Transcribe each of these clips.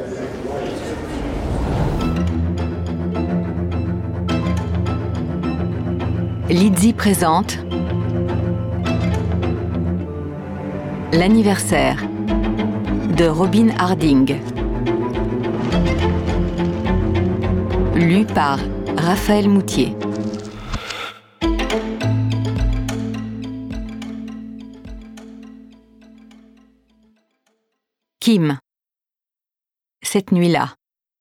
Lizzie présente L'anniversaire de Robin Harding. Lu par Raphaël Moutier. Kim. Cette nuit-là.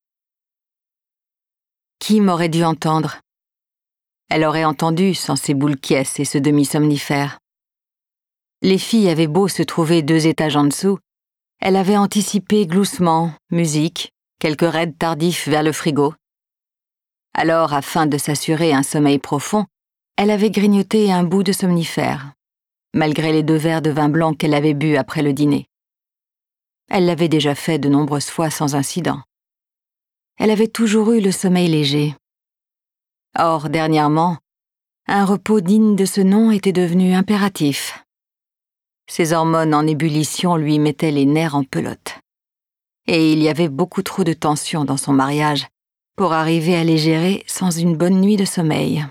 Kim aurait dû entendre. Elle aurait entendu sans ses boules quiesces et ce demi-somnifère. Les filles avaient beau se trouver 2 étages en dessous, elle avait anticipé gloussement, musique, quelques raids tardifs vers le frigo. Alors, afin de s'assurer un sommeil profond, elle avait grignoté un bout de somnifère, malgré les 2 verres de vin blanc qu'elle avait bu après le dîner. Elle l'avait déjà fait de nombreuses fois sans incident. Elle avait toujours eu le sommeil léger. Or, dernièrement, un repos digne de ce nom était devenu impératif. Ses hormones en ébullition lui mettaient les nerfs en pelote. Et il y avait beaucoup trop de tension dans son mariage pour arriver à les gérer sans une bonne nuit de sommeil.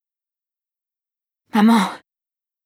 « Maman! Papa !»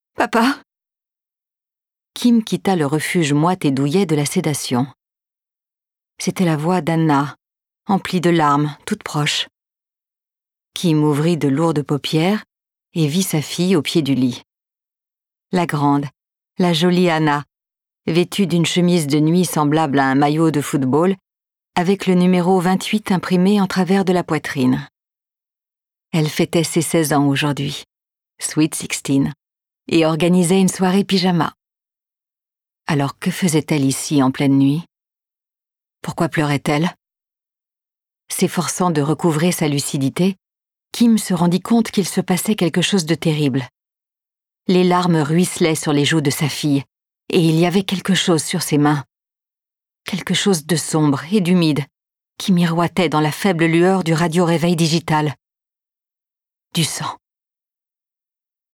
Kim quitta le refuge moite et douillet de la sédation. C'était la voix d'Anna, emplie de larmes, toute proche. Kim ouvrit de lourdes paupières et vit sa fille au pied du lit. La grande, la jolie Anna, vêtue d'une chemise de nuit semblable à un maillot de football, avec le numéro 28 imprimé en travers de la poitrine. Elle fêtait ses 16 ans aujourd'hui, Sweet 16, et organisait une soirée pyjama. Alors que faisait-elle ici en pleine nuit? Pourquoi pleurait-elle? S'efforçant de recouvrer sa lucidité, Kim se rendit compte qu'il se passait quelque chose de terrible. Les larmes ruisselaient sur les joues de sa fille, et il y avait quelque chose sur ses mains. Quelque chose de sombre et d'humide, qui miroitait dans la faible lueur du radio-réveil digital. Du sang.